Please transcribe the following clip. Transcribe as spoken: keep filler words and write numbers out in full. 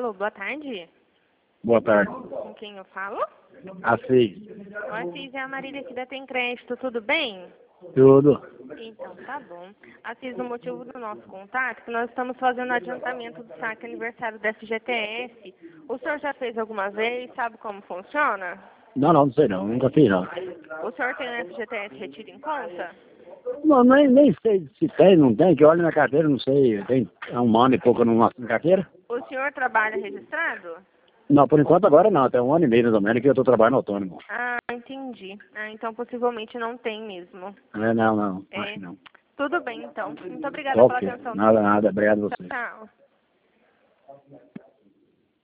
Alô, boa tarde. Boa tarde. Com quem eu falo? Assis. Oi, Assis, é a Marília aqui da Tem Crédito, tudo bem? Tudo. Então, tá bom. Assis, o motivo do nosso contato é que nós estamos fazendo adiantamento do saque aniversário da F G T S. O senhor já fez alguma vez? Sabe como funciona? Não, não, não sei não. Nunca fiz não. O senhor tem o F G T S retido em conta? Não, nem, nem sei se tem, não tem, que olha na carteira, não sei. Tem há um ano e pouco eu não mostro na carteira. O senhor trabalha registrado? Não, por enquanto agora não. Tem um ano e meio mais ou menos que eu estou trabalhando autônomo. Ah, entendi. Ah, então possivelmente não tem mesmo. É, não, não. É. Acho que não. Tudo bem, então. Muito obrigada pela Ok. atenção. Nada, nada. Obrigado a você. Tchau.